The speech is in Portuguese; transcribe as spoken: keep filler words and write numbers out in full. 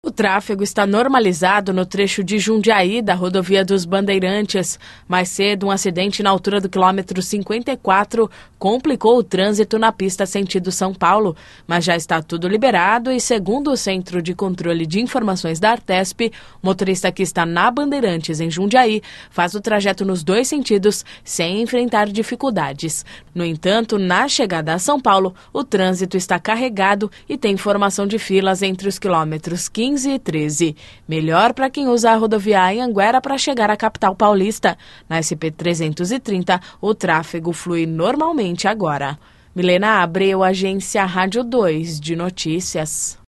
O tráfego está normalizado no trecho de Jundiaí da rodovia dos Bandeirantes. Mais cedo, um acidente na altura do quilômetro cinquenta e quatro complicou o trânsito na pista sentido São Paulo, mas já está tudo liberado e, segundo o Centro de Controle de Informações da Artesp, o motorista que está na Bandeirantes, em Jundiaí, faz o trajeto nos dois sentidos sem enfrentar dificuldades. No entanto, na chegada a São Paulo, o trânsito está carregado e tem formação de filas entre os quilômetros quinze e treze. Melhor para quem usa a rodovia Anhanguera para chegar à capital paulista. Na S P trezentos e trinta, o tráfego flui normalmente agora. Milena Abreu, Agência Rádio dois de Notícias.